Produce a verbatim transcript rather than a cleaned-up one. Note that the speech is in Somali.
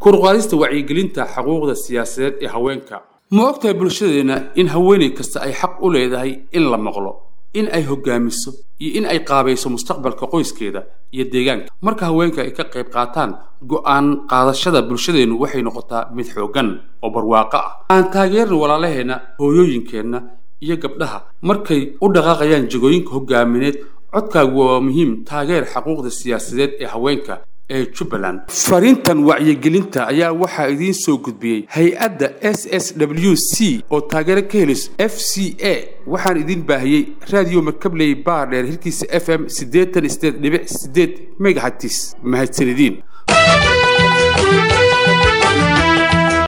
كورقاليست وعيقلينتا حقوق السياسات إيه هوينكا ما أكتر بلشدنا إن هويني كستا أي حق أولي هاي إلا مغلو إن أي هجاميسو إن أي قابيسو مستقبل كقويس كده يديجان مركا هوينكا إيه كقيب قاتان جو-aan qaadashada bulshadeenu waxay noqotaa mid xoogan oo barwaaqo ah aan taageer walaalaheena hooyooyinkeena iyo gabdhaha markay u dhaqaaqayaan jagooyinka hogaamineed codkaagu waa muhiim taageer xuquuqda siyaasadeed ee haweenka ee Jubbaland fariintan wacyigelinta ayaa waxa idin soo gudbiyay hay'adda S S W C oo taageero ka helayso F C A waxaan idin baahiyay radio Markabley Bar dheer hirkiisa F M siddeetan iyo siddeed dhibic siddeed megahertz mahadsanidin.